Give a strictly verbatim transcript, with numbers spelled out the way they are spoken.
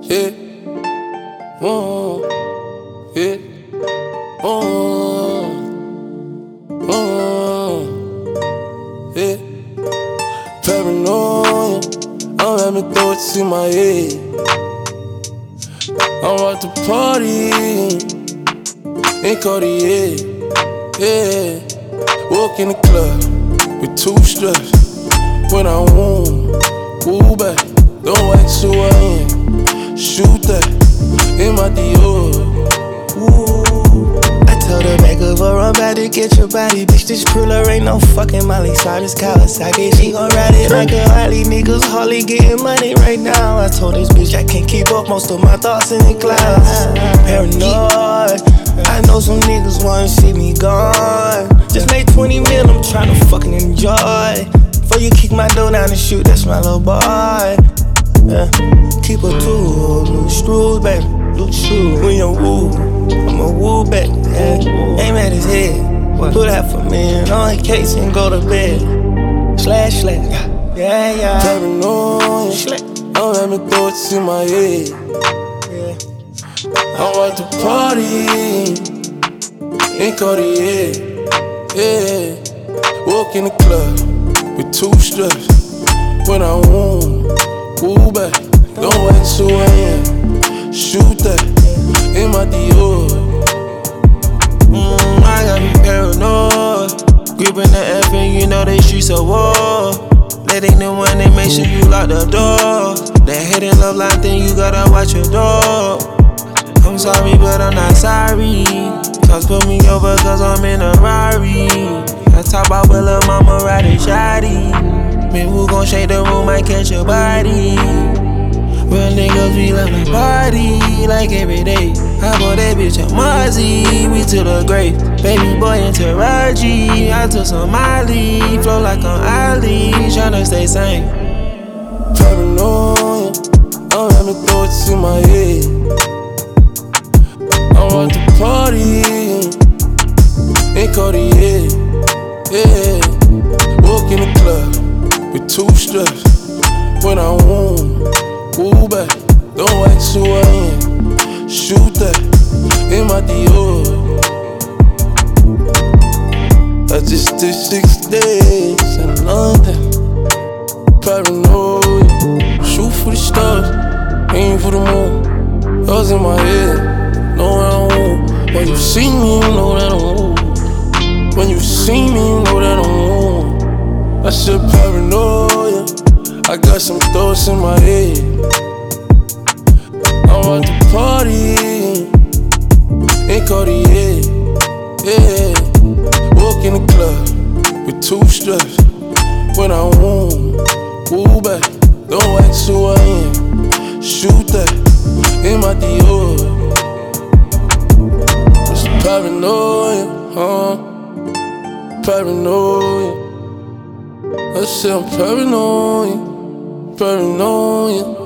yeah, oh, yeah, oh, oh, yeah. Paranoia, don't let me throw it to my head. I'm at the party in Cartier, yeah. Walk in the club with two straps. When I want, woo back, don't ask who I am. Shoot that in my Dior. Woo. I told her back over, I'm about to get your body. Bitch, this cruller ain't no fucking Molly Cyrus Kawasaki. She gon' ride it like a Harley. Niggas hardly getting money right now. I told this bitch I can't keep up, most of my thoughts in the clouds. Paranoid, I know some niggas wanna see me gone. Just made twenty mil, I'm tryna fucking enjoy. Before you kick my door down and shoot, that's my little boy. Yeah. Keep a tool, loose screws, baby, loose screws. When you woo, I'ma woo back, yeah. Aim at his head, put half a million on his case and go to bed. Slash, slash, yeah, yeah. Paranoia, don't let me throw it to my head. Yeah. I'm at the party in Cartier, yeah. Walk in the club with two straps. When I want, woo back, don't ask who I am. Shoot that in my Dior. Mm, I gotta be paranoid. Gripping the F and you know they streets of war. Letting the one that make sure you lock the door. That hate and love line thing, you gotta watch your door. I'm sorry, but I'm not sorry. Cause put me over cause I'm in a Rari. I talk about with lil' mama riding shoddy. Man, who gon' shake the room, might catch your body. Real niggas, we love to party like every day. I bought that bitch a Mozzie, we to the grave. Baby boy into Raji, I took some Molly. Flow like an Ali, tryna stay sane. Paranoia, don't let me throw it to my head. I'm at the party in Cartier, yeah. Walk in the club with two straps. When I want, woo back, don't ask who I am. Shoot that in my Dior. I just did six days in London. Paranoia, shoot for the stars, aim for the moon. Yours in my head, know that I want. When you see me, you know that I want. When you see me, you know that I want. I said paranoia, I got some thoughts in my head. I'm at the party in Cartier, yeah. Walk in the club with two straps. When I want, woo back, don't ask who I am. Shoot that in my Dior. It's paranoia, huh? Paranoia. I said I'm paranoid, paranoia.